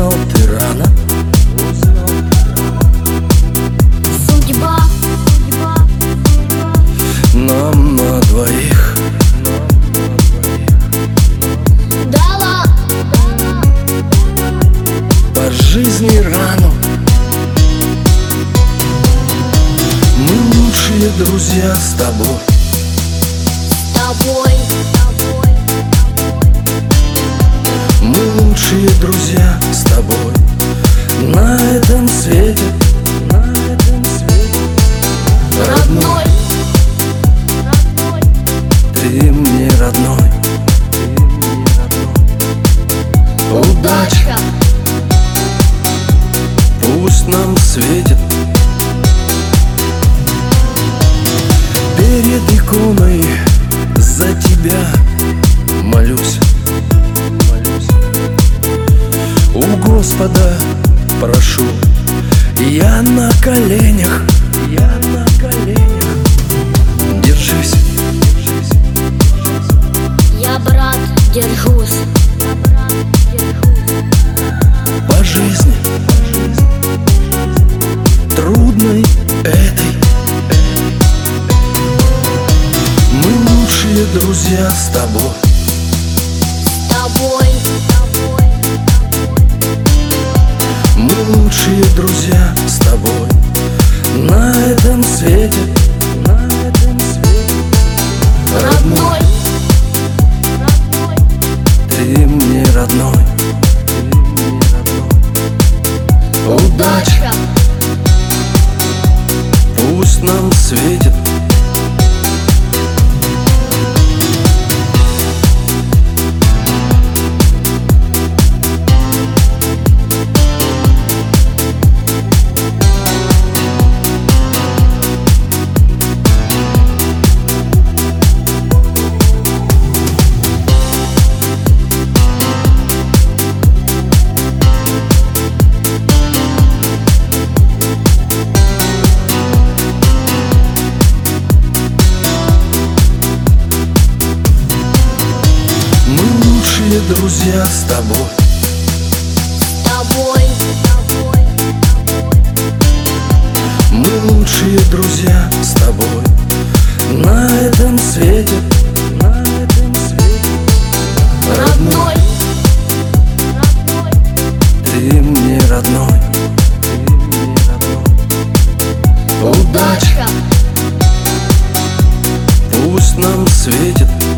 Узнал ты рано. Судьба Нам на двоих дала по жизни рану. Мы лучшие друзья с тобой. тобой. Мы лучшие друзья с тобой на этом свете, Родной, ты мне родной. удача, Пусть нам светит. Перед иконой за тебя молюсь. У Господа прошу, я на коленях, держись. я, брат, держусь. По жизни трудной этой мы лучшие друзья с тобой. Тобой, Мы лучшие друзья с тобой на этом свете, родной, ты мне родной. удача, Пусть нам светит. Друзья с тобой. тобой, Мы лучшие друзья с тобой на этом свете, родной, ты мне родной. удача, Пусть нам светит.